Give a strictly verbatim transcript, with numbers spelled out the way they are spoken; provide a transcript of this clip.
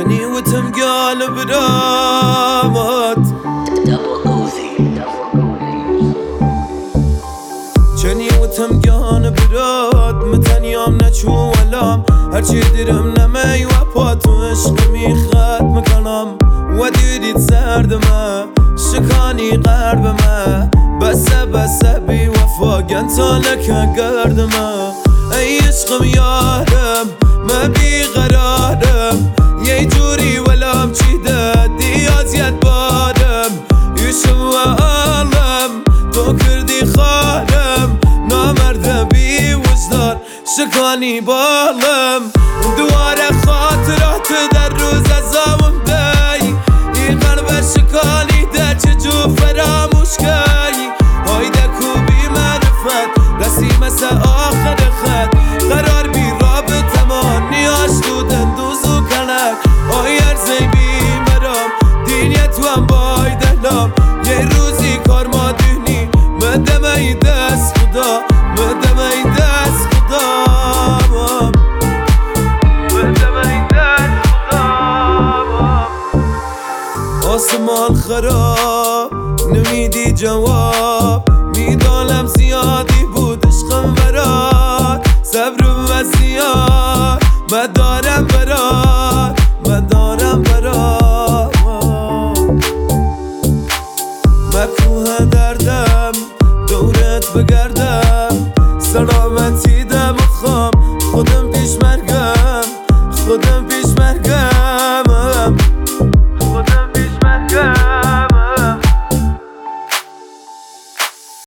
جني وتم قالب رامت جني وتم قالب راد متن يوم نچو ولام هرچی دیرم نمی و پاتو عشق میخواد میکنم و دیدید سردمه شکانی قربمه بسه بسه بی وفا گنتانک گردمه ای عشقم یارم ما بی قرارم یه جوری ولام چیده دیازیت بارم یوشم و عالم تو کردی خارم نامرده بی وجدان شکانی بالم دوار خاطرات در روز ازامم دی این قلب شکانی ده چجو فراموش کی هایده کوبی معرفت رسی مثل آخر خط قرار بی رابطه ما نیاش دودن دوزو کنک آی ارزی بی مرام دینیت تو هم بای دلام یه روزی کار ما دونی مدم ای دست خدا مدم ای دست خدا مدم ای دست خدا آسمان خراب نمیدی جواب میدانم زیادی بود عشقم برات صبرم وسیار من دارم برات من دارم برات مکروه دردم دورت بگردم سلامتی دردم